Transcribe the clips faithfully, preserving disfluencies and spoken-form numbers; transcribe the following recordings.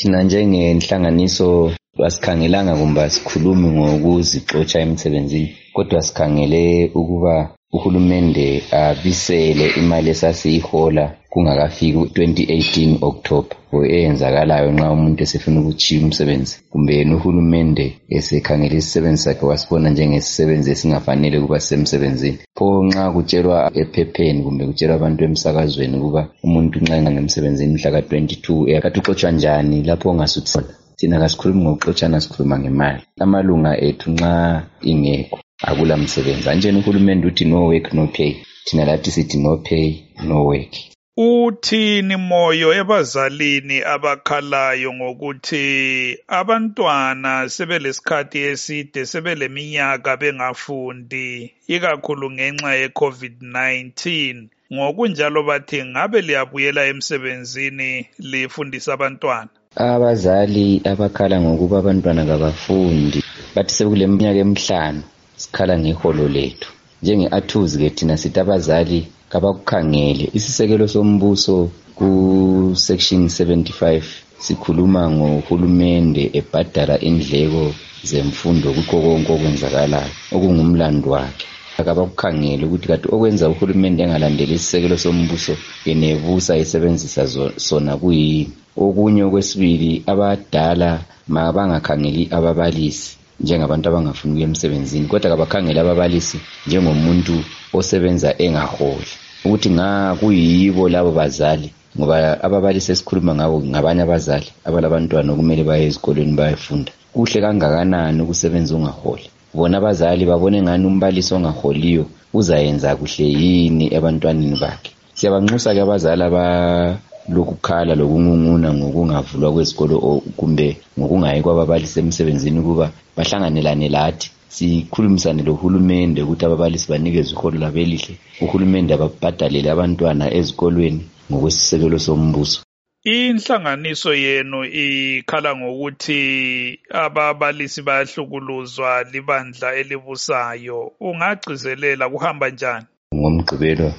Thina njengenhlanganiso asikhangelanga kumbe sikhulumi ngokuzixotsha emsebenzini, kodwa sikhangele ukuba uhulumende abisele imali esasiyihola kungakafiki twenty eighteen October eyenzakalayo nxa umuntu esefuna ukutshiya umsebenzi, kumbe yena uhulumende esekhangele isisebenzi sakhe wasibona njengesisebenzi esingafanele ukuba sisemsebenzini. Pho nxa kutshelwa ephepheni kumbe kutshelwa abantu emsakazweni ukuba umuntu nxa engemsebenzini mhla twenty-two kathi uxotshwa njani lapho ongasuthi thina kasikhulumi ngokuxotshana, sikhuluma ngemali. Amalunga ethu nxa ingekho akula msebenzi. Anjena uhulumende uthi no work no pay, thina lathi sithi no pay no work. Uthini moyo ebazalini abakhalayo ngokuthi abantwana sebelesikhathi eside, sebeleminyaka bengafundi ikakhulu ngenxa ye COVID nineteen, ngokunjalo bathi ngabe liyabuyela emsebenzini lifundisa abantwana? Abazali abakhala ngokuba abantwana kabafundi bathi sekuleminyaka emihlanu sikhala ngeholo lethu. Njenge-Athuzi ke thina sithi abazali kabakukhangele. Isisekelo sombuso ku section seventy-five sikhuluma ngohulumende ebhadala indleko zemfundo kukho konke okwenzakalayo okungumlando wakhe. Akabakukhangele ukuthi kanti okwenza uhulumende engalandeli isisekelo sombuso yenebusa isebenzisa sona kuyini. Okunye okwesibili, abadala mabangakhangeli ababalisi njengabantu abangafuni ukuya emsebenzini, kodwa kabakhangele ababalisi njengomuntu osebenza engaholi, ukuthi nga kuyibo labo bazali, ngoba ababalisi esikhuluma ngabo ngabanye abazali abalabantwana okumele baye ezikolweni bayefunda. Kuhle kangakanani ukusebenza ungaholi? Bona abazali babone ngani umbalisi ongaholiyo uzayenza kuhle yini ebantwaneni bakhe. Siyabanxusa ke abazali aba lokukhala lokungunguna ngokungavulwa kwezikolo kumbe ngokungayi kwababalisi emsebenzini ukuba bahlanganelane lathi sikhulumisane lohulumende ukuthi ababalisi banikezwe iholo labo elihle, uhulumende ababhadalele abantwana ezikolweni ngokwesisekelo sombuso. Inhlanganiso yenu ikhala ngokuthi ababalisi bayahlukuluzwa libandla elibusayo, ungagcizelela kuhamba njani? Ngomgqibelo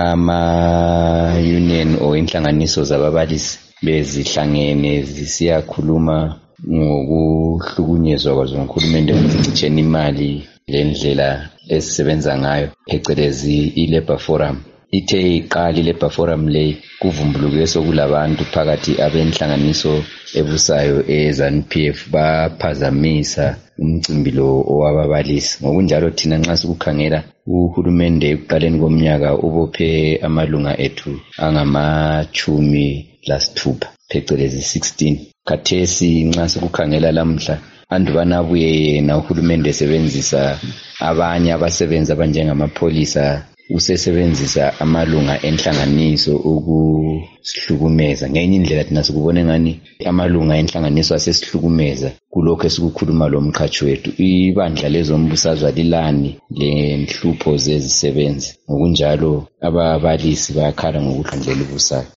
ama-union or inhlanganiso zababalisi bezihlangene zisiyakhuluma ngokuhlukunyezwa kwazo nguhulumende ngokucitsheni imali lendlela esisebenza ngayo, phecelezi i-Labour Forum. Ithe iqala i-Labour Forum le kuvumbuluke sokulabantu phakathi abenhlanganiso ebusayo e-ZANU-P F baphazamisa umcimbi lo owababalisi. Ngokunjalo thina nxa sikukhangela uhulumende ekuqaleni komnyaka ubophe amalunga ethu angamachumi lasithupha phecelezi sixteen. Khathesi nxa sikukhangela lamhla andubana abuye yena uhulumende esebenzisa abanye abasebenzi abanjengamapholisa, usesebenzisa amalunga enhlanganiso ukusihlukumeza. Ngenye indlela thina sikubone ngani amalunga enhlanganiso asesihlukumeza kulokho esikukhuluma lo mqhatshi wethu. Ibandla lezombusazwe lilani lenhlupho zezisebenzi, ngokunjalo ababalisi bayakhala ngokudlandlela ubusayo.